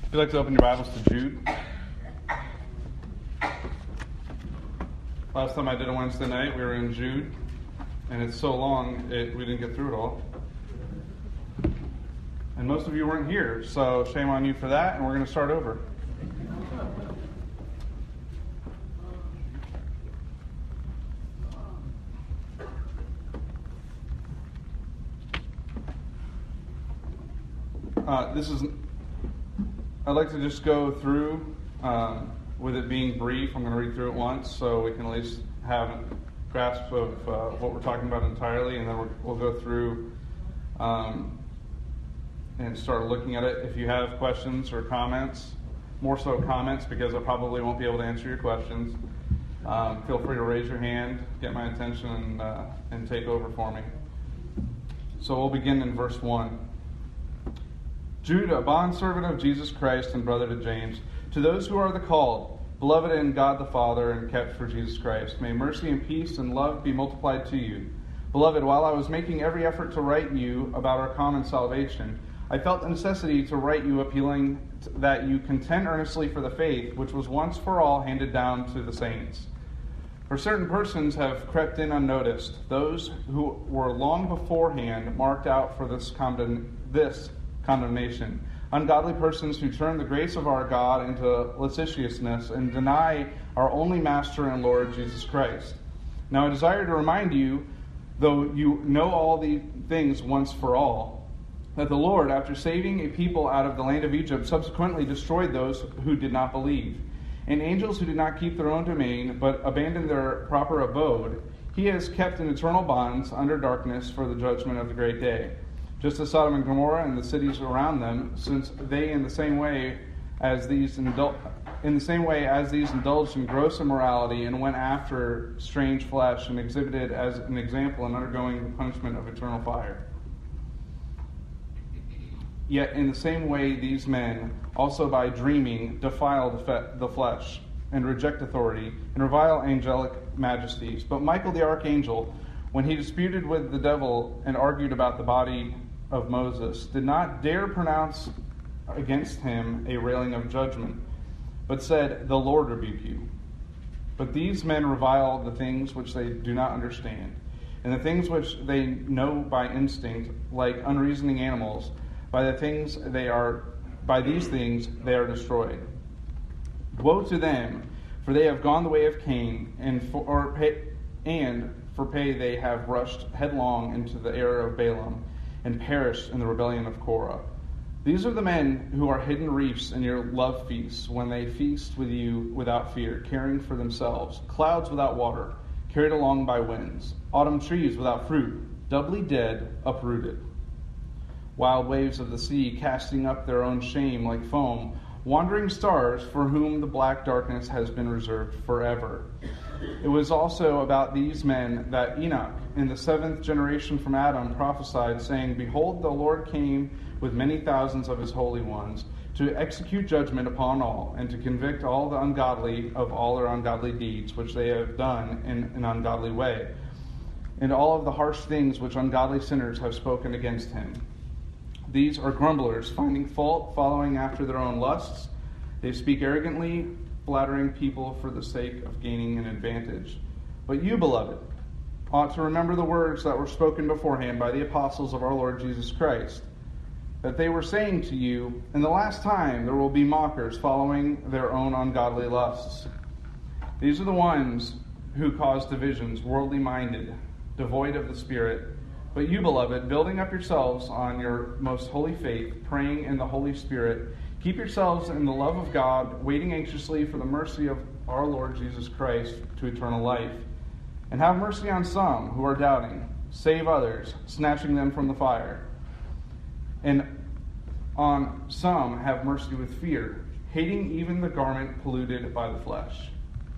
If you'd like to open your Bibles to Jude. Last time I did a Wednesday night, we were in Jude, and it's so long, we didn't get through it all. And most of you weren't here, so shame on you for that, and we're going to start over. I'd like to just go through, with it being brief. I'm going to read through it once so we can at least have a grasp of what we're talking about entirely, and then we'll go through and start looking at it. If you have questions or comments, more so comments because I probably won't be able to answer your questions, feel free to raise your hand, get my attention, and take over for me. So we'll begin in verse 1. Jude, a bondservant of Jesus Christ and brother to James, to those who are the called, beloved in God the Father and kept for Jesus Christ, may mercy and peace and love be multiplied to you. Beloved, while I was making every effort to write you about our common salvation, I felt the necessity to write you appealing that you contend earnestly for the faith which was once for all handed down to the saints. For certain persons have crept in unnoticed, those who were long beforehand marked out for this condemnation. Ungodly persons who turn the grace of our God into licentiousness and deny our only Master and Lord Jesus Christ. Now I desire to remind you, though you know all these things once for all, that the Lord, after saving a people out of the land of Egypt, subsequently destroyed those who did not believe. And angels who did not keep their own domain, but abandoned their proper abode, he has kept in eternal bonds under darkness for the judgment of the great day. Just as Sodom and Gomorrah and the cities around them, since they in the same way as these indulged in gross immorality and went after strange flesh and exhibited as an example in undergoing the punishment of eternal fire. Yet in the same way these men, also by dreaming, defile the flesh and reject authority and revile angelic majesties. But Michael the archangel, when he disputed with the devil and argued about the body of Moses, did not dare pronounce against him a railing of judgment, but said, "The Lord rebuke you." But these men revile the things which they do not understand, and the things which they know by instinct, like unreasoning animals. By these things they are destroyed. Woe to them, for they have gone the way of Cain, and for pay they have rushed headlong into the error of Balaam, and perished in the rebellion of Korah. These are the men who are hidden reefs in your love feasts, when they feast with you without fear, caring for themselves, clouds without water, carried along by winds, autumn trees without fruit, doubly dead, uprooted. Wild waves of the sea, casting up their own shame like foam, wandering stars for whom the black darkness has been reserved forever. It was also about these men that Enoch, in the 7th generation from Adam, prophesied, saying, "Behold, the Lord came with many thousands of his holy ones, to execute judgment upon all, and to convict all the ungodly of all their ungodly deeds, which they have done in an ungodly way, and all of the harsh things which ungodly sinners have spoken against him. These are grumblers, finding fault, following after their own lusts. They speak arrogantly, flattering people for the sake of gaining an advantage. But you, beloved, ought to remember the words that were spoken beforehand by the apostles of our Lord Jesus Christ, that they were saying to you, in the last time there will be mockers following their own ungodly lusts. These are the ones who cause divisions, worldly minded, devoid of the Spirit. But you, beloved, building up yourselves on your most holy faith, praying in the Holy Spirit, keep yourselves in the love of God, waiting anxiously for the mercy of our Lord Jesus Christ to eternal life. And have mercy on some who are doubting. Save others, snatching them from the fire. And on some have mercy with fear, hating even the garment polluted by the flesh.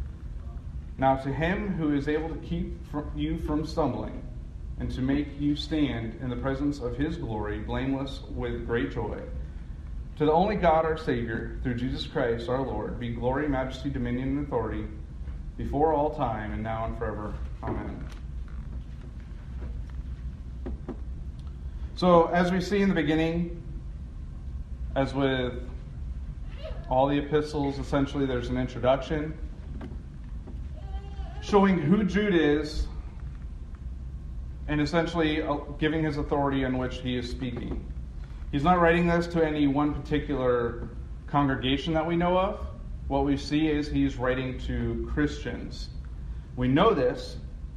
Now to him who is able to keep you from stumbling, and to make you stand in the presence of his glory, blameless with great joy. To the only God our Savior, through Jesus Christ our Lord, be glory, majesty, dominion, and authority, before all time, and now and forever. Amen. So, as we see in the beginning, as with all the epistles, essentially, there's an introduction showing who Jude is and essentially giving his authority in which he is speaking. He's not writing this to any one particular congregation that we know of. What we see is he's writing to Christians. We know this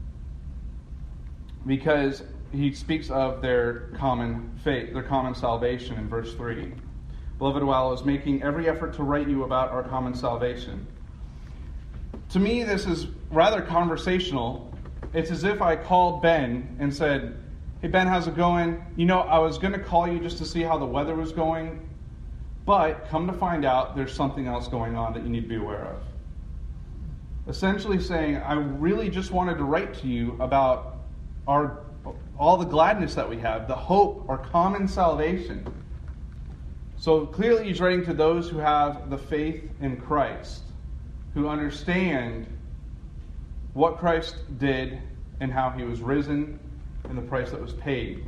because he speaks of their common faith, their common salvation in verse 3. Beloved, while I was making every effort to write you about our common salvation. To me, this is rather conversational. It's as if I called Ben and said, "Hey Ben, how's it going? You know, I was going to call you just to see how the weather was going, but come to find out there's something else going on that you need to be aware of." Essentially saying, I really just wanted to write to you about all the gladness that we have, the hope, our common salvation. So clearly he's writing to those who have the faith in Christ, who understand what Christ did and how he was risen and the price that was paid.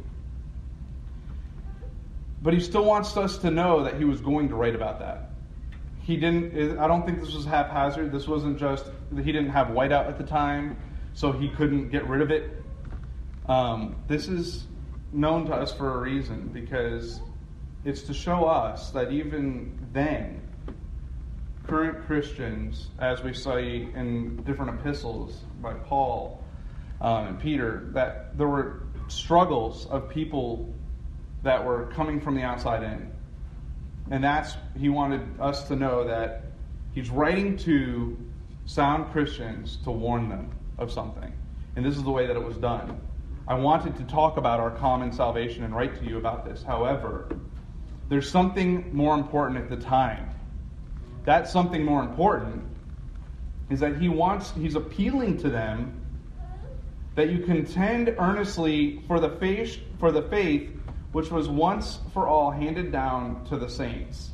But he still wants us to know that he was going to write about that. I don't think this was haphazard. This wasn't just, he didn't have whiteout at the time, so he couldn't get rid of it. This is known to us for a reason, because it's to show us that even then, current Christians, as we see in different epistles by Paul and Peter, that there were struggles of people that were coming from the outside in. And he wanted us to know that he's writing to sound Christians to warn them of something. And this is the way that it was done. I wanted to talk about our common salvation and write to you about this. However, there's something more important at the time. That something more important is that he's appealing to them that you contend earnestly for the faith which was once for all handed down to the saints.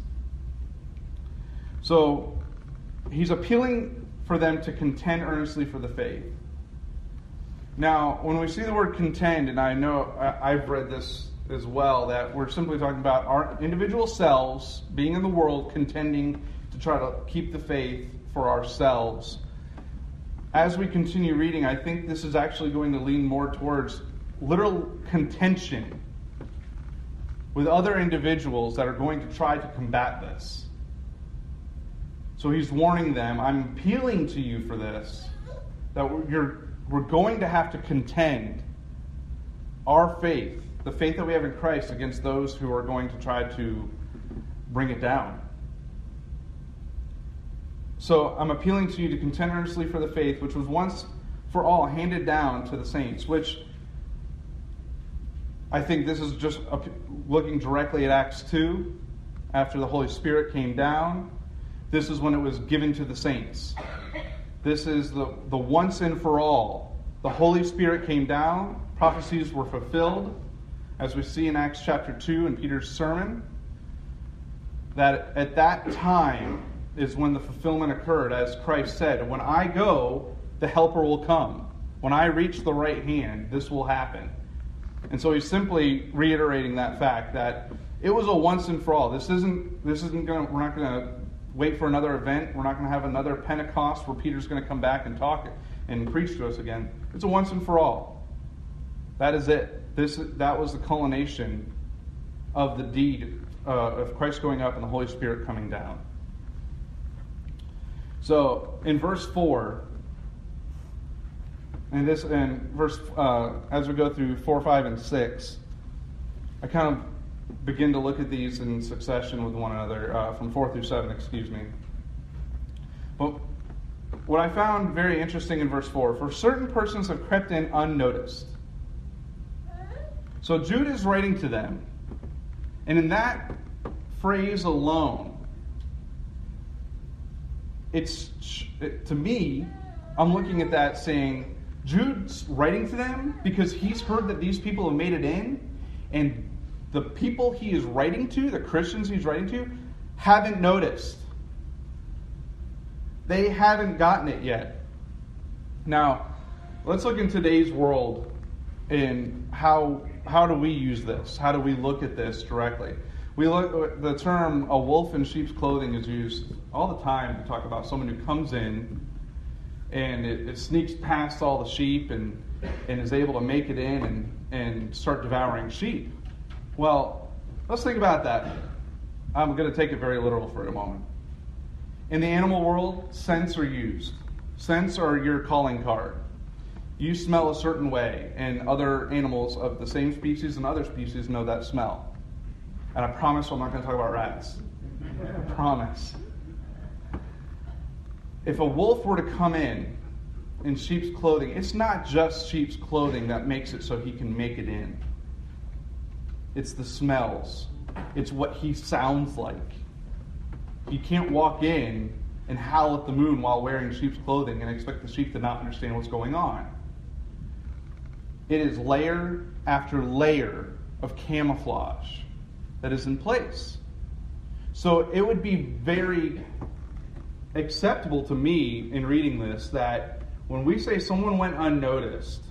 So he's appealing for them to contend earnestly for the faith. Now, when we see the word contend, and I know I've read this as well, that we're simply talking about our individual selves being in the world, contending to try to keep the faith for ourselves. As we continue reading, I think this is actually going to lean more towards literal contention with other individuals that are going to try to combat this. So he's warning them, I'm appealing to you for this, that we're going to have to contend our faith, the faith that we have in Christ, against those who are going to try to bring it down. So I'm appealing to you to contend earnestly for the faith which was once for all handed down to the saints, which I think this is just looking directly at Acts 2. After the Holy Spirit came down, this is when it was given to the saints. This is the once and for all. The Holy Spirit came down, prophecies were fulfilled, as we see in Acts chapter 2 in Peter's sermon, that at that time is when the fulfillment occurred, as Christ said, when I go, the Helper will come. When I reach the right hand, this will happen. And so he's simply reiterating that fact that it was a once and for all. We're not going to wait for another event. We're not going to have another Pentecost where Peter's going to come back and talk and preach to us again. It's a once and for all. That is it. That was the culmination of the deed of Christ going up and the Holy Spirit coming down. So in verse 4, as we go through 4, 5, and 6, I kind of begin to look at these in succession with one another, from 4 through 7, But what I found very interesting in verse 4, for certain persons have crept in unnoticed. So Jude is writing to them, and in that phrase alone, to me, I'm looking at that saying, Jude's writing to them because he's heard that these people have made it in, and the people he is writing to, the Christians he's writing to, haven't noticed. They haven't gotten it yet. Now, let's look in today's world and how do we use this? How do we look at this directly? The term "a wolf in sheep's clothing" is used all the time to talk about someone who comes in and it sneaks past all the sheep and is able to make it in and start devouring sheep. Well, let's think about that. I'm going to take it very literal for a moment. In the animal world, scents are used. Scents are your calling card. You smell a certain way, and other animals of the same species and other species know that smell. And I promise I'm not going to talk about rats. I promise. If a wolf were to come in sheep's clothing, it's not just sheep's clothing that makes it so he can make it in. It's the smells. It's what he sounds like. You can't walk in and howl at the moon while wearing sheep's clothing and expect the sheep to not understand what's going on. It is layer after layer of camouflage that is in place. So it would be very acceptable to me in reading this that when we say someone went unnoticed,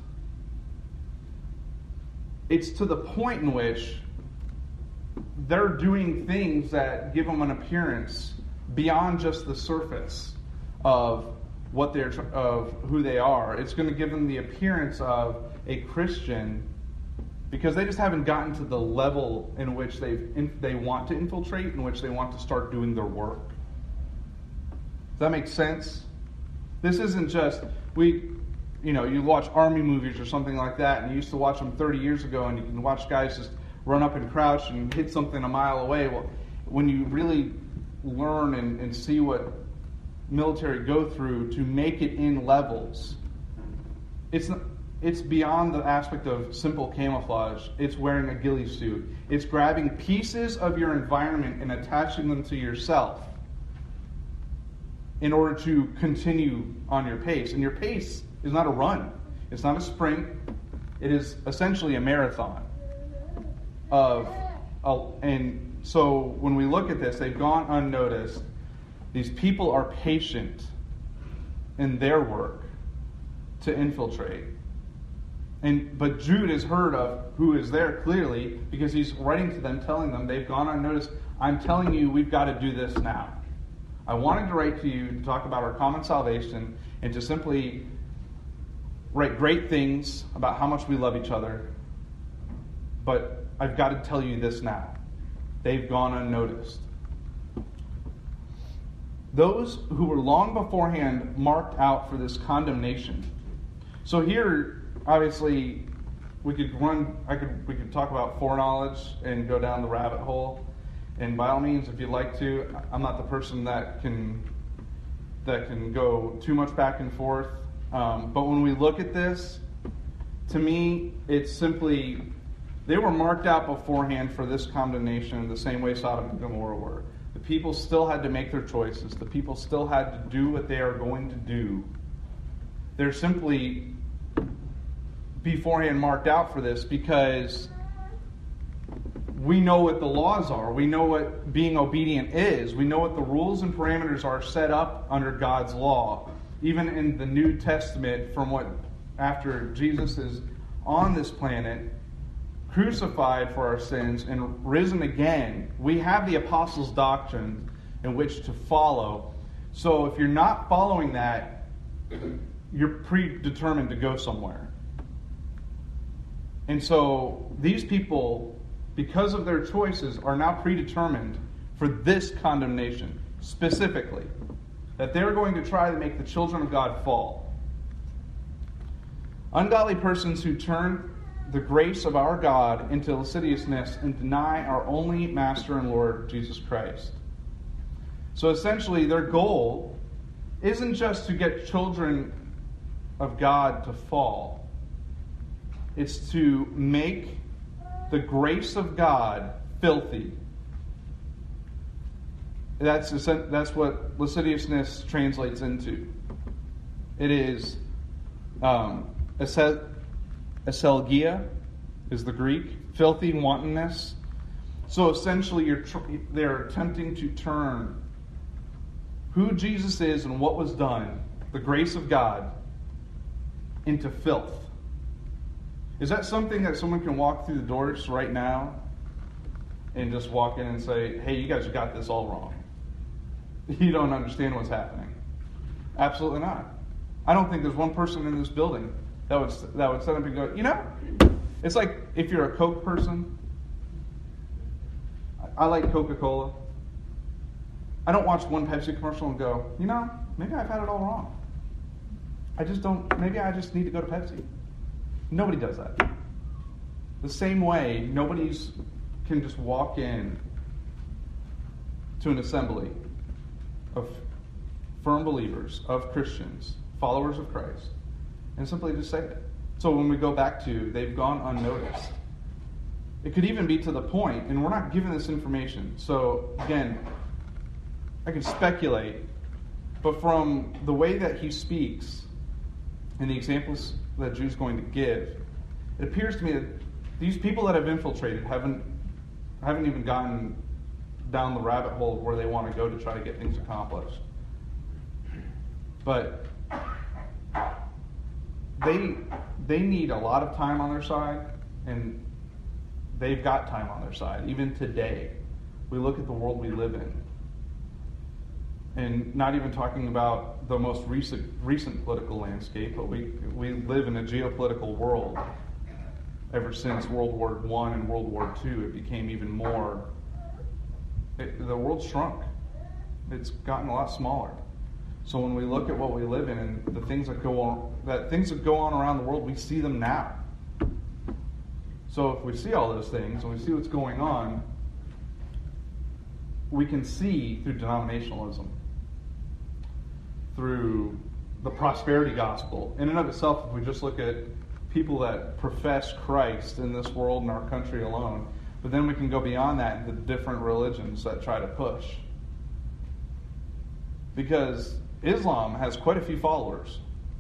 it's to the point in which they're doing things that give them an appearance beyond just the surface of of who they are. It's going to give them the appearance of a Christian because they just haven't gotten to the level in which they want to infiltrate, in which they want to start doing their work. Does that make sense? This isn't just you watch army movies or something like that, and you used to watch them 30 years ago, and you can watch guys just run up and crouch and hit something a mile away. Well, when you really learn and see what military go through to make it in levels, it's beyond the aspect of simple camouflage. It's wearing a ghillie suit. It's grabbing pieces of your environment and attaching them to yourself in order to continue on your pace. And your pace is not a run. It's not a sprint. It is essentially a marathon. And so when we look at this, they've gone unnoticed. These people are patient in their work to infiltrate. But Jude has heard of who is there clearly because he's writing to them, telling them they've gone unnoticed. I'm telling you, we've got to do this now. I wanted to write to you to talk about our common salvation and to simply write great things about how much we love each other. But I've got to tell you this now. They've gone unnoticed. Those who were long beforehand marked out for this condemnation. So here, obviously, we could talk about foreknowledge and go down the rabbit hole. And by all means, if you'd like to, I'm not the person that can go too much back and forth. But when we look at this, to me, it's simply they were marked out beforehand for this condemnation the same way Sodom and Gomorrah were. The people still had to make their choices. The people still had to do what they are going to do. They're simply beforehand marked out for this because we know what the laws are. We know what being obedient is. We know what the rules and parameters are set up under God's law. Even in the New Testament, after Jesus is on this planet, crucified for our sins and risen again, we have the apostles' doctrine in which to follow. So if you're not following that, you're predetermined to go somewhere. And so these people, because of their choices, are now predetermined for this condemnation, specifically, that they're going to try to make the children of God fall. Ungodly persons who turn the grace of our God into lasciviousness and deny our only Master and Lord, Jesus Christ. So essentially, their goal isn't just to get children of God to fall. It's to make the grace of God filthy. That's what lasciviousness translates into. It is aselgia is the Greek, filthy wantonness. So essentially, they're attempting to turn who Jesus is and what was done, the grace of God, into filth. Is that something that someone can walk through the doors right now and just walk in and say, hey, you guys got this all wrong. You don't understand what's happening. Absolutely not. I don't think there's one person in this building that would stand up and go, it's like if you're a Coke person. I like Coca-Cola. I don't watch one Pepsi commercial and go, maybe I've had it all wrong. Maybe I just need to go to Pepsi. Nobody does that. The same way, nobody's can just walk in to an assembly of firm believers, of Christians, followers of Christ, and simply just say it. So when we go back to, they've gone unnoticed. It could even be to the point, and we're not given this information. So again, I can speculate, but from the way that he speaks and the examples that Jude's going to give, it appears to me that these people that have infiltrated haven't even gotten down the rabbit hole of where they want to go to try to get things accomplished. But they need a lot of time on their side, and they've got time on their side. Even today, we look at the world we live in, and not even talking about the most recent political landscape, but we live in a geopolitical world. Ever since World War I and World War II, it became even more. The world shrunk. It's gotten a lot smaller. So when we look at what we live in and the things that go on around the world, we see them now. So if we see all those things and we see what's going on, we can see through denominationalism, through the prosperity gospel. In and of itself, if we just look at people that profess Christ in this world and our country alone, but then we can go beyond that into different religions that try to push. Because Islam has quite a few followers.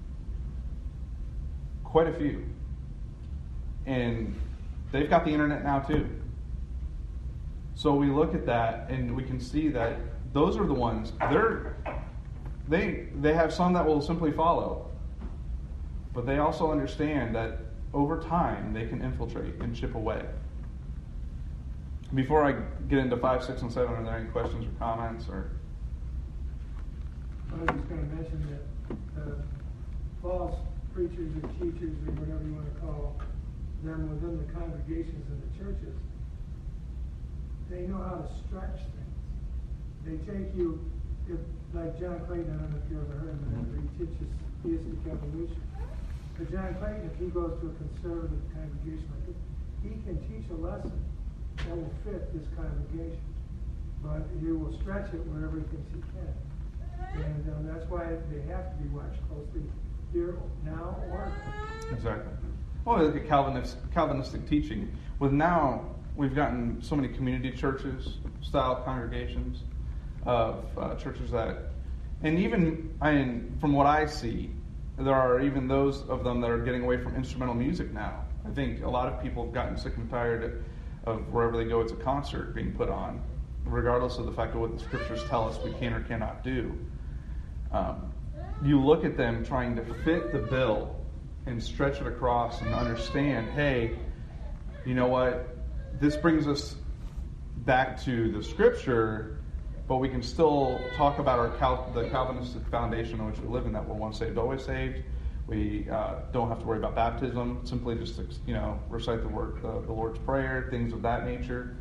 Quite a few. And they've got the internet now too. So we look at that and we can see that those are the ones, they have some that will simply follow. But they also understand that over time they can infiltrate and chip away. Before I get into 5, 6, and 7, are there any questions or comments? Or I was just going to mention that false preachers or teachers or whatever you want to call them within the congregations and the churches, they know how to stretch things. They take you, like John Clayton, I don't know if you ever heard of him, but he teaches theistic evolution. But John Clayton, if he goes to a conservative congregation like this, he can teach a lesson that will fit this congregation. But he will stretch it wherever he thinks he can. And that's why they have to be watched closely here, now, or... Exactly. Well, look at Calvinistic teaching. Now, we've gotten so many community churches, style congregations, of churches that... And even, from what I see, there are even those of them that are getting away from instrumental music now. I think a lot of people have gotten sick and tired of wherever they go, it's a concert being put on, regardless of the fact of what the scriptures tell us we can or cannot do. You look at them trying to fit the bill and stretch it across and understand, hey, you know what? This brings us back to the scripture, but we can still talk about the Calvinistic foundation on which we live in, that we're once saved, always saved. We don't have to worry about baptism. Simply just recite the Lord's Prayer, things of that nature.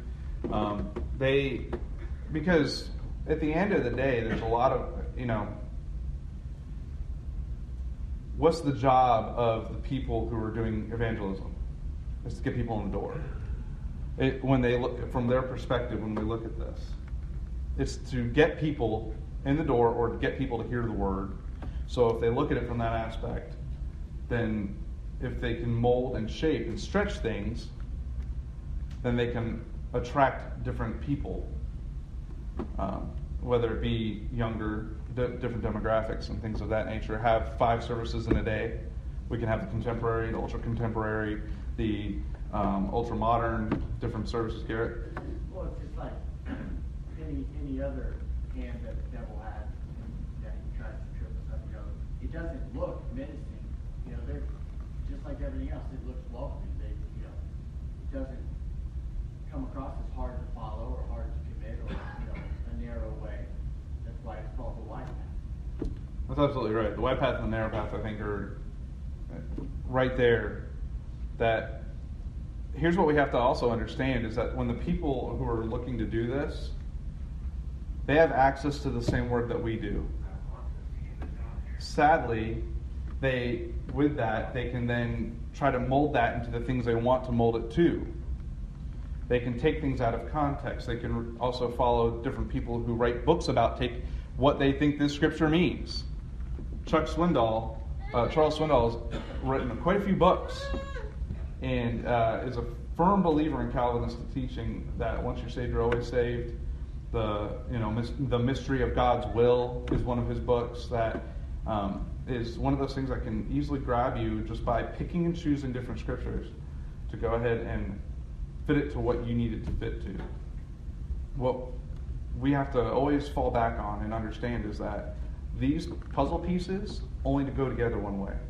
Because at the end of the day, there's a lot of what's the job of the people who are doing evangelism? Is to get people in the door. When they look from their perspective, when we look at this, it's to get people in the door or to get people to hear the word. So if they look at it from that aspect, then if they can mold and shape and stretch things, then they can attract different people, whether it be younger, different demographics and things of that nature. Have 5 services in a day. We can have the contemporary, the ultra-contemporary, the ultra-modern, different services, Garrett. Well, it's just like any other hand that the devil has that he tries to trip us up. It doesn't look menacing. They're just like everything else. It looks welcoming. It doesn't come across as hard to follow or hard to commit or a narrow way. That's why it's called the wide path. That's absolutely right. The wide path and the narrow path, I think, are right there. That here's what we have to also understand is that when the people who are looking to do this, they have access to the same word that we do. Sadly, they can then try to mold that into the things they want to mold it to. They can take things out of context. They can also follow different people who write books about take what they think this scripture means. Charles Swindoll has written quite a few books and is a firm believer in Calvinistic teaching that once you're saved, you're always saved. The Mystery of God's Will is one of his books that is one of those things that can easily grab you just by picking and choosing different scriptures to go ahead and fit it to what you need it to fit to. What we have to always fall back on and understand is that these puzzle pieces only to go together one way.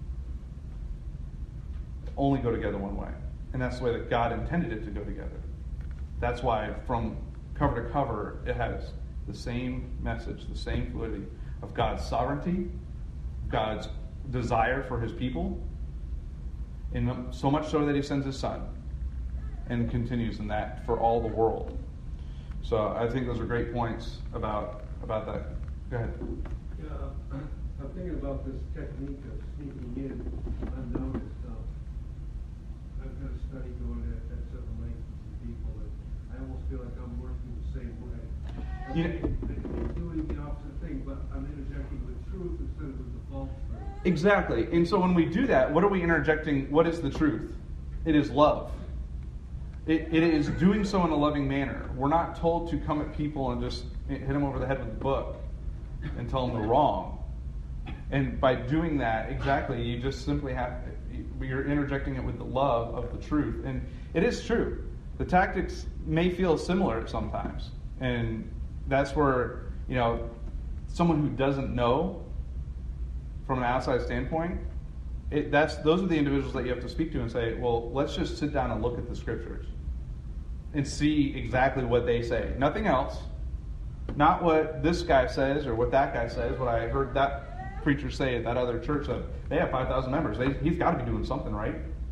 Only go together one way. And that's the way that God intended it to go together. That's why from cover to cover, it has the same message, the same fluidity of God's sovereignty, God's desire for his people, and so much so that he sends his son and continues in that for all the world. So I think those are great points about that. Go ahead. Yeah, I'm thinking about this technique of sneaking in unnoticed. I've got a study going at several lengths with people, and I almost feel like I'm working the same way. I'm doing the opposite thing, but I'm interjecting with truth instead of with the false truth. Exactly. And so when we do that, what are we interjecting? What is the truth? It is love. It is doing so in a loving manner. We're not told to come at people and just hit them over the head with a book and tell them they're wrong. And by doing that, exactly, you just simply you're interjecting it with the love of the truth. And it is true. The tactics may feel similar sometimes. And that's where, someone who doesn't know from an outside standpoint, those are the individuals that you have to speak to and say, well, let's just sit down and look at the scriptures and see exactly what they say. Nothing else. Not what this guy says or what that guy says, what I heard that preacher say at that other church that they have 5,000 members. He's got to be doing something right.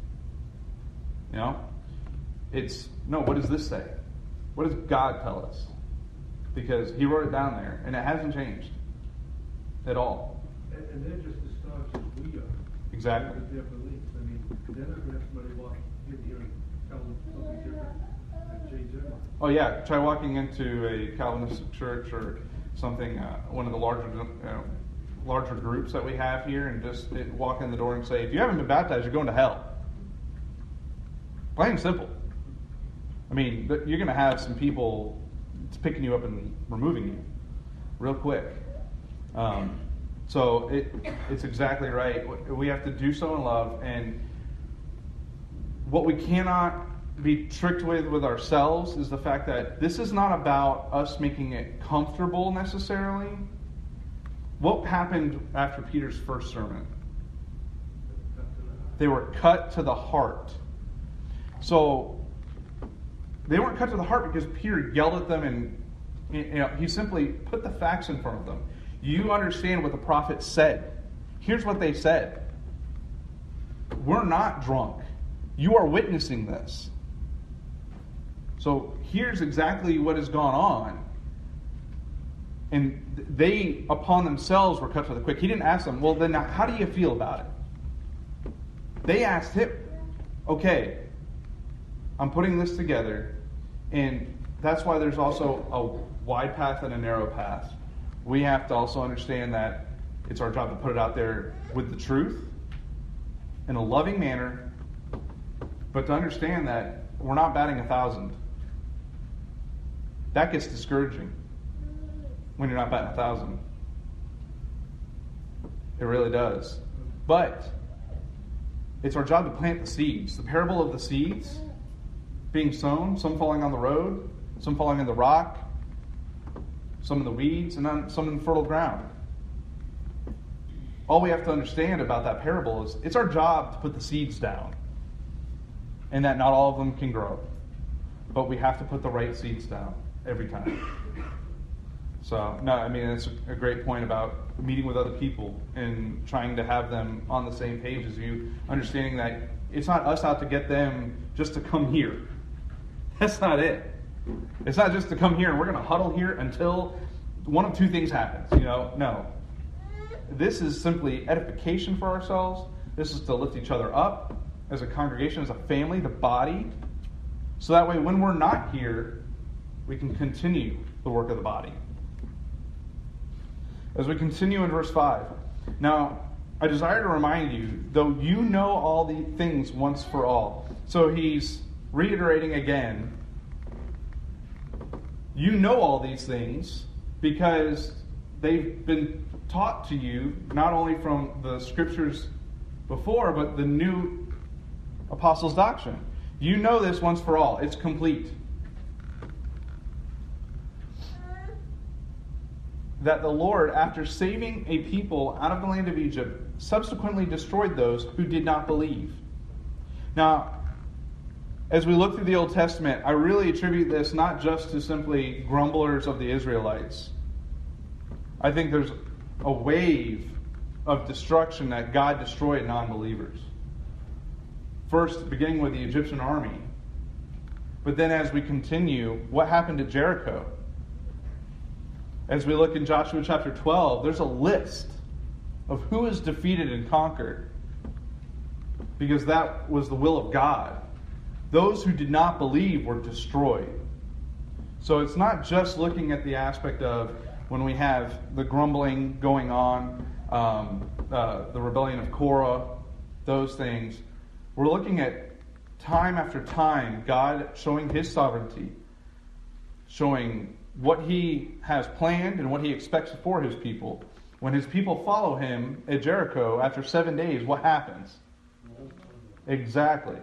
What does this say? What does God tell us? Because he wrote it down there, and it hasn't changed at all. And they're just as staunch as we are. Exactly. With their beliefs. I mean, they're not going to have somebody walk in here and tell them something different and change their mind. Oh yeah, try walking into a Calvinistic church or something, one of the larger groups that we have here, and just walk in the door and say, if you haven't been baptized, you're going to hell. Plain and simple. I mean, you're going to have some people picking you up and removing you real quick. So it's exactly right. We have to do so in love, and what we cannot be tricked with ourselves is the fact that this is not about us making it comfortable necessarily. What happened after Peter's first sermon? They were cut to the heart. So they weren't cut to the heart because Peter yelled at them and he simply put the facts in front of them. You understand what the prophet said. Here's what they said. We're not drunk. You are witnessing this. So here's exactly what has gone on. And they, upon themselves, were cut to the quick. He didn't ask them, well, then how do you feel about it? They asked him, okay, I'm putting this together. And that's why there's also a wide path and a narrow path. We have to also understand that it's our job to put it out there with the truth in a loving manner, but to understand that we're not batting 1,000. That gets discouraging when you're not batting 1,000. It really does. But it's our job to plant the seeds. The parable of the seeds being sown, some falling on the road, some falling in the rock, some in the weeds, and then some in fertile ground. All we have to understand about that parable is it's our job to put the seeds down, and that not all of them can grow. but we have to put the right seeds down every time. So, no, I mean, it's a great point about meeting with other people and trying to have them on the same page as you, understanding that it's not us out to get them just to come here. That's not it. It's not just to come here and we're going to huddle here until one of two things happens. No. This is simply edification for ourselves. This is to lift each other up as a congregation, as a family, the body. So that way, when we're not here, we can continue the work of the body. As we continue in verse 5. Now, I desire to remind you, though you know all the things once for all. So he's reiterating again, you know all these things because they've been taught to you, not only from the scriptures before, but the new apostles' doctrine. You know this once for all. It's complete. That the Lord, after saving a people out of the land of Egypt, subsequently destroyed those who did not believe. Now, as we look through the Old Testament, I really attribute this not just to simply grumblers of the Israelites. I think there's a wave of destruction that God destroyed non-believers. First, beginning with the Egyptian army. But then as we continue, what happened at Jericho? As we look in Joshua chapter 12, there's a list of who is defeated and conquered. Because that was the will of God. Those who did not believe were destroyed. So it's not just looking at the aspect of when we have the grumbling going on, the rebellion of Korah, those things. We're looking at time after time God showing His sovereignty, showing what He has planned and what He expects for His people. When His people follow Him at Jericho, after 7 days, what happens? Exactly.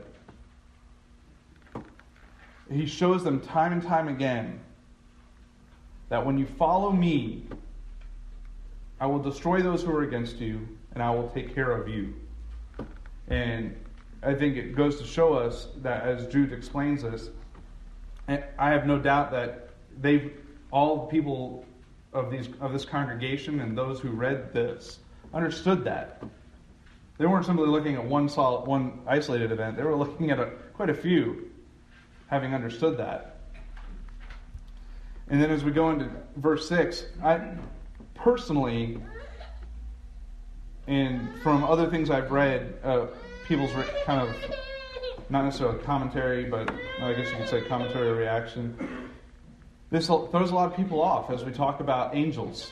He shows them time and time again that when you follow me, I will destroy those who are against you, and I will take care of you. And I think it goes to show us that, as Jude explains this, and I have no doubt that all people of this congregation and those who read this understood that. They weren't simply looking at one isolated event. They were looking at quite a few, having understood that. And then as we go into verse 6, I personally, and from other things I've read, people's kind of, not necessarily commentary, but I guess you could say commentary or reaction, this throws a lot of people off as we talk about angels.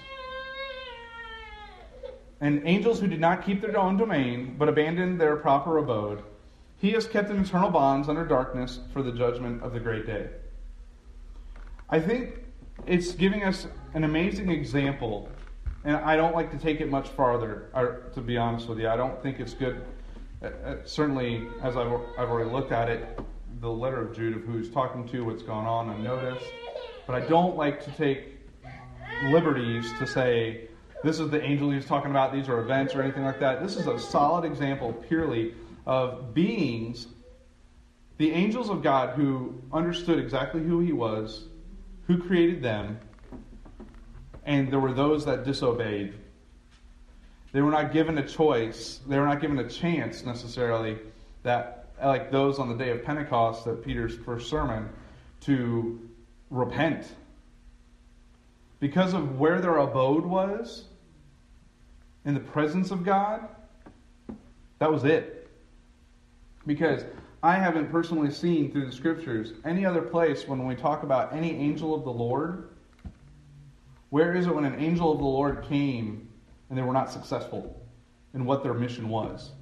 And angels who did not keep their own domain, but abandoned their proper abode, He has kept in eternal bonds under darkness for the judgment of the great day. I think it's giving us an amazing example, and I don't like to take it much farther, to be honest with you. I don't think it's good. Certainly, as I've already looked at it, the letter of Jude, of who he's talking to, what's going on, and notice. But I don't like to take liberties to say, this is the angel he's talking about, these are events or anything like that. This is a solid example purely of beings, the angels of God, who understood exactly who He was, who created them, and there were those that disobeyed. They were not given a choice. They were not given a chance necessarily, that like those on the day of Pentecost, that Peter's first sermon, to repent. Because of where their abode was, in the presence of God, that was it. Because I haven't personally seen through the scriptures any other place when we talk about any angel of the Lord. Where is it when an angel of the Lord came and they were not successful in what their mission was?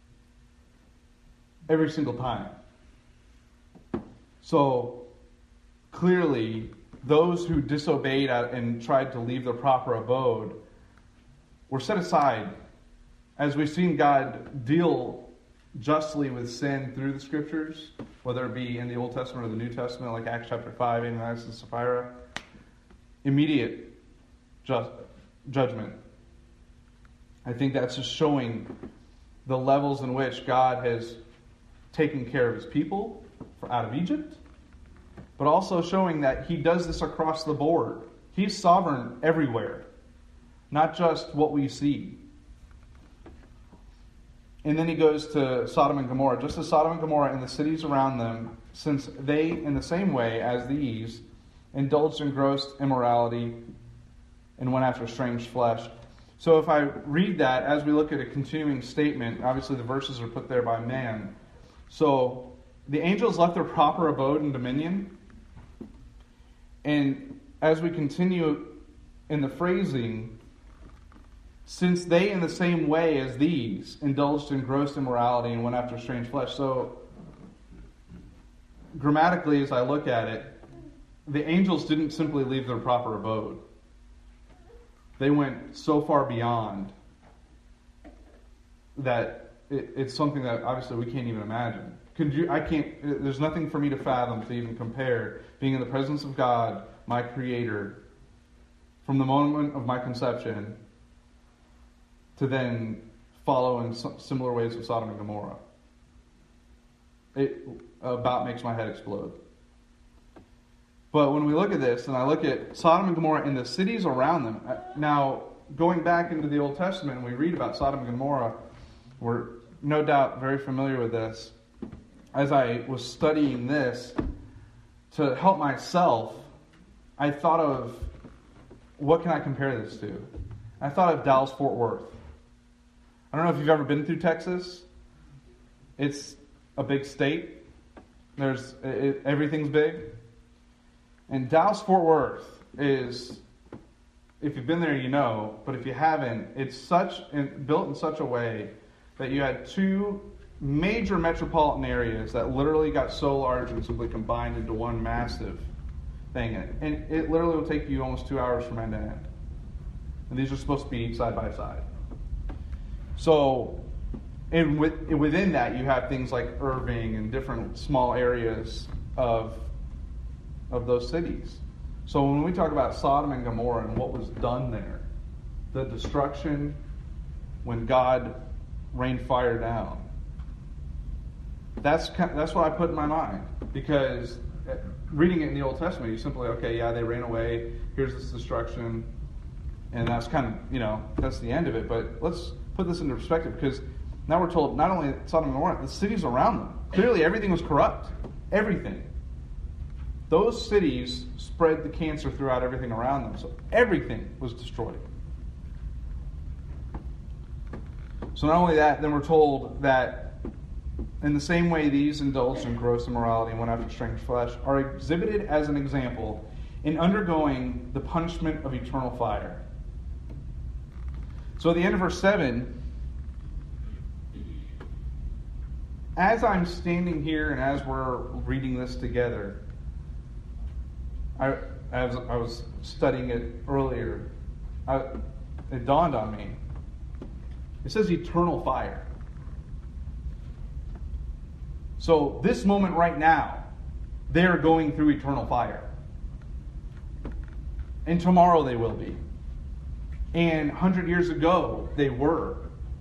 Every single time. So, clearly, those who disobeyed and tried to leave their proper abode were set aside. As we've seen God deal justly with sin through the scriptures, whether it be in the Old Testament or the New Testament, like Acts chapter 5, Ananias and Sapphira, immediate judgment. I think that's just showing the levels in which God has taken care of His people out of Egypt, but also showing that he does this across the board. He's sovereign everywhere, not just what we see. And then he goes to Sodom and Gomorrah. Just as Sodom and Gomorrah and the cities around them, since they, in the same way as these, indulged in gross immorality and went after strange flesh. So if I read that, as we look at a continuing statement, obviously the verses are put there by man. So the angels left their proper abode and dominion. And as we continue in the phrasing, since they, in the same way as these, indulged in gross immorality and went after strange flesh. So, grammatically, as I look at it, the angels didn't simply leave their proper abode. They went so far beyond that it's something that obviously we can't even imagine. There's nothing for me to fathom to even compare being in the presence of God, my Creator, from the moment of my conception to then follow in similar ways of Sodom and Gomorrah. It about makes my head explode. But when we look at this, and I look at Sodom and Gomorrah and the cities around them, now going back into the Old Testament and we read about Sodom and Gomorrah, we're no doubt very familiar with this. As I was studying this, to help myself, I thought of, what can I compare this to? I thought of Dallas-Fort Worth. I don't know if you've ever been through Texas. It's a big state. Everything's big. And Dallas-Fort Worth is, if you've been there, you know, but if you haven't, it's built in such a way that you had two major metropolitan areas that literally got so large and simply combined into one massive thing. And it literally will take you almost 2 hours from end to end. And these are supposed to be side by side. So, and within that, you have things like Irving and different small areas of those cities. So when we talk about Sodom and Gomorrah and what was done there, the destruction when God rained fire down, that's what I put in my mind. Because reading it in the Old Testament, you simply, okay, yeah, they ran away, here's this destruction, and that's kind of, that's the end of it. But let's put this into perspective, because now we're told not only Sodom and Gomorrah, the cities around them. Clearly everything was corrupt. Everything. Those cities spread the cancer throughout everything around them. So everything was destroyed. So not only that, then we're told that in the same way these indulged in gross immorality and went after strange flesh are exhibited as an example in undergoing the punishment of eternal fire. So at the end of verse 7, as I'm standing here and as we're reading this together, as I was studying it earlier, it dawned on me. It says eternal fire. So this moment right now, they're going through eternal fire. And tomorrow they will be. And 100 years ago, they were.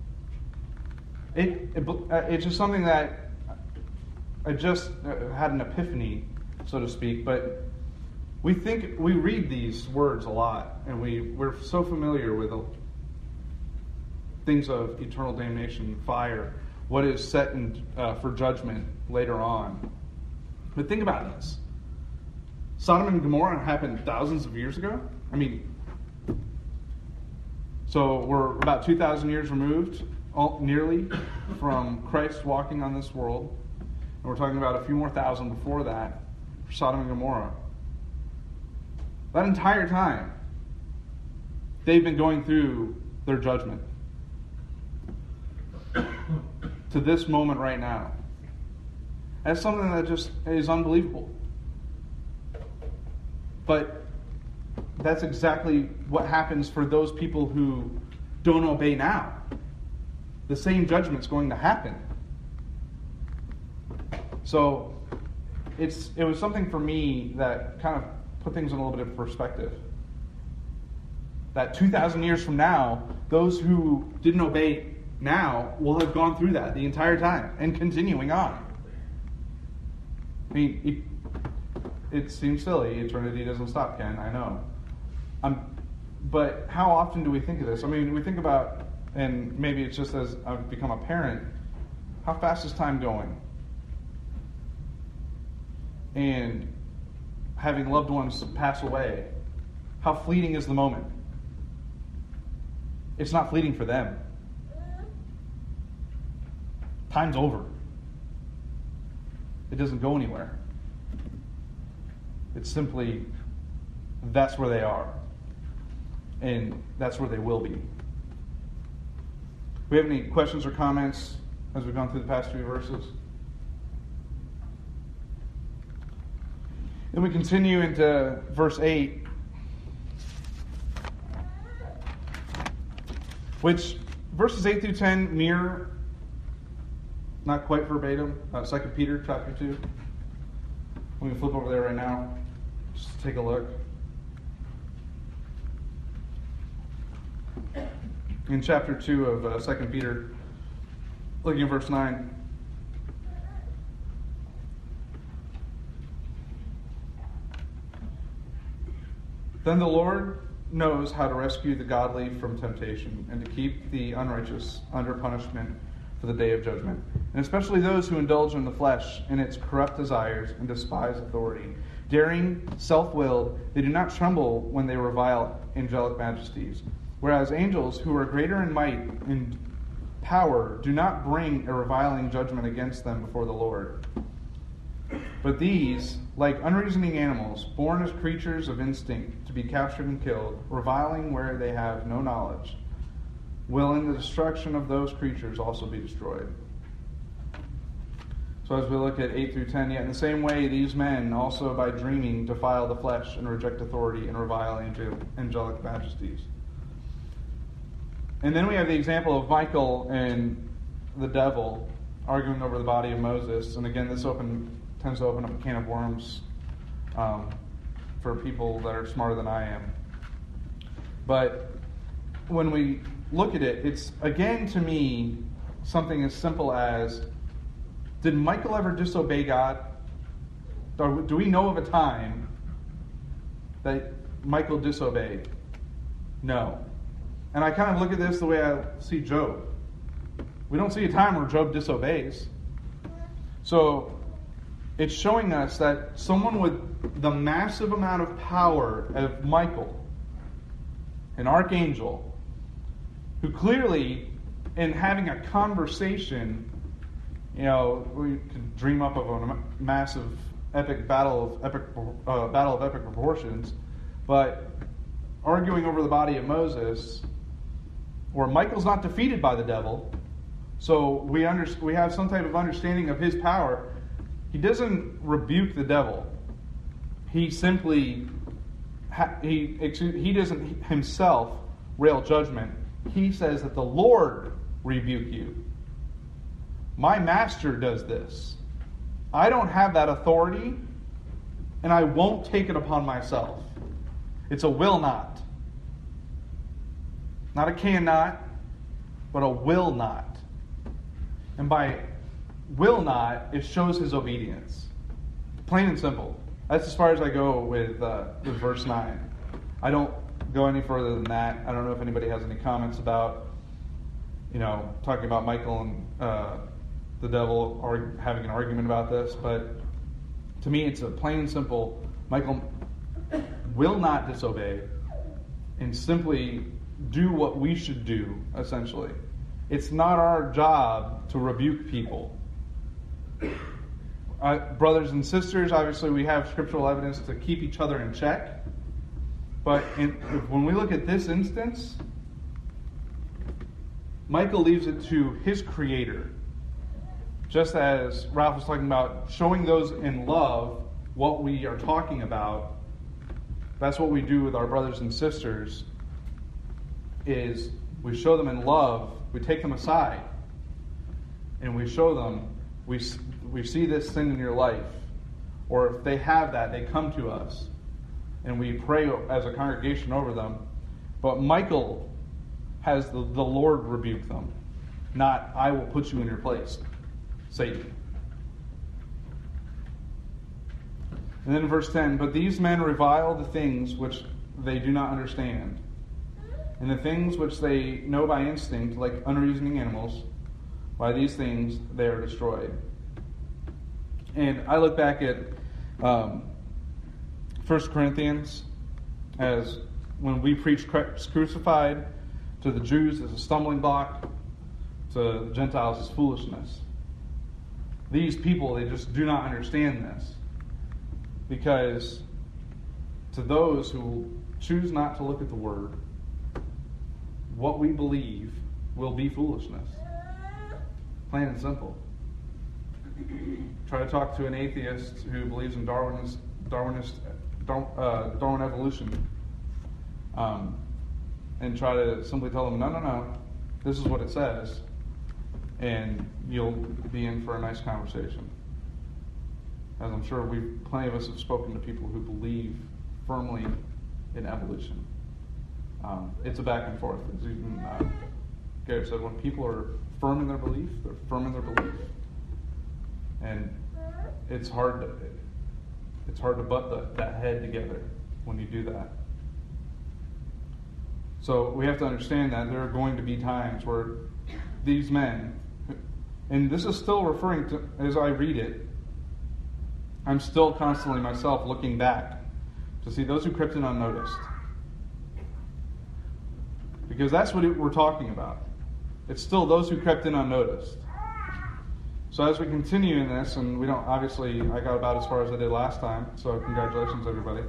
It's just something that I just had an epiphany, so to speak. But we read these words a lot, and we're so familiar with things of eternal damnation, fire, what is set for judgment later on. But think about this. Sodom and Gomorrah happened thousands of years ago. So we're about 2,000 years removed, nearly, from Christ walking on this world. And we're talking about a few more thousand before that for Sodom and Gomorrah. That entire time, they've been going through their judgment. To this moment right now. That's something that just is unbelievable. But that's exactly what happens for those people who don't obey now. The same judgment's going to happen. So it was something for me that kind of put things in a little bit of perspective. That 2,000 years from now, those who didn't obey now will have gone through that the entire time and continuing on. it seems silly. Eternity doesn't stop, Ken, I know. But how often do we think of this? I mean, we think about, and maybe it's just as I've become a parent, how fast is time going? And having loved ones pass away, how fleeting is the moment? It's not fleeting for them. Time's over. It doesn't go anywhere. It's simply, that's where they are. And that's where they will be. We have any questions or comments as we've gone through the past few verses? Then we continue into verse 8, which verses 8 through 10 mirror, not quite verbatim, 2 Peter chapter 2. We can flip over there right now. Just take a look. In chapter 2 of 2 Peter, looking at verse 9. Then the Lord knows how to rescue the godly from temptation and to keep the unrighteous under punishment for the day of judgment, and especially those who indulge in the flesh in its corrupt desires and despise authority. Daring, self-willed, they do not tremble when they revile angelic majesties, whereas angels who are greater in might and power do not bring a reviling judgment against them before the Lord. But these, like unreasoning animals, born as creatures of instinct to be captured and killed, reviling where they have no knowledge, will in the destruction of those creatures also be destroyed. So as we look at 8 through 10, yet in the same way these men also by dreaming defile the flesh and reject authority and revile angelic majesties. And then we have the example of Michael and the devil arguing over the body of Moses. And again, this tends to open up a can of worms for people that are smarter than I am. But when we look at it, it's, again, to me, something as simple as, did Michael ever disobey God? Do we know of a time that Michael disobeyed? No. And I kind of look at this the way I see Job. We don't see a time where Job disobeys. So it's showing us that someone with the massive amount of power of Michael, an archangel, who clearly, in having a conversation, we could dream up of a massive, epic battle of epic proportions, but arguing over the body of Moses, where Michael's not defeated by the devil, so we have some type of understanding of his power. He doesn't rebuke the devil. He simply he doesn't himself rail judgment. He says that the Lord rebuke you. My master does this. I don't have that authority, and I won't take it upon myself. It's a will not. Not a cannot, but a will not. And by will not, it shows his obedience. Plain and simple. That's as far as I go with verse 9. I don't go any further than that. I don't know if anybody has any comments about, talking about Michael and the devil having an argument about this, but to me it's a plain and simple, Michael will not disobey and simply do what we should do, essentially. It's not our job to rebuke people. Brothers and sisters, obviously we have scriptural evidence to keep each other in check, but when we look at this instance, Michael leaves it to his creator. Just as Ralph was talking about showing those in love what we are talking about, that's what we do with our brothers and sisters, is we show them in love, we take them aside, and we show them, we see this sin in your life, or if they have that, they come to us, and we pray as a congregation over them. But Michael has the Lord rebuke them, not I will put you in your place, Satan. And then in verse 10, but these men revile the things which they do not understand, and the things which they know by instinct, like unreasoning animals, by these things they are destroyed. And I look back at 1 Corinthians as when we preach Christ crucified, to the Jews as a stumbling block, to the Gentiles as foolishness. These people, they just do not understand this. Because to those who choose not to look at the Word, what we believe will be foolishness. Plain and simple. Try to talk to an atheist who believes in Darwin evolution, and try to simply tell them, no, this is what it says, and you'll be in for a nice conversation. As I'm sure plenty of us have spoken to people who believe firmly in evolution. It's a back and forth. As even Gary said, when people are firm in their belief, they're firm in their belief. And it's hard to butt that head together when you do that. So we have to understand that there are going to be times where these men, and this is still referring to, as I read it, I'm still constantly myself looking back to see those who crept in unnoticed. Because that's what we're talking about. It's still those who crept in unnoticed. So as we continue in this, and we don't, obviously, I got about as far as I did last time, so congratulations, everybody.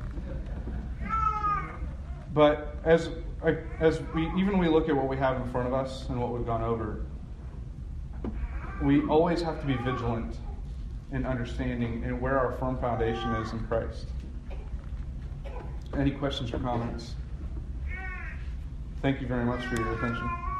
But as we look at what we have in front of us and what we've gone over, we always have to be vigilant in understanding and where our firm foundation is in Christ. Any questions or comments? Thank you very much for your attention.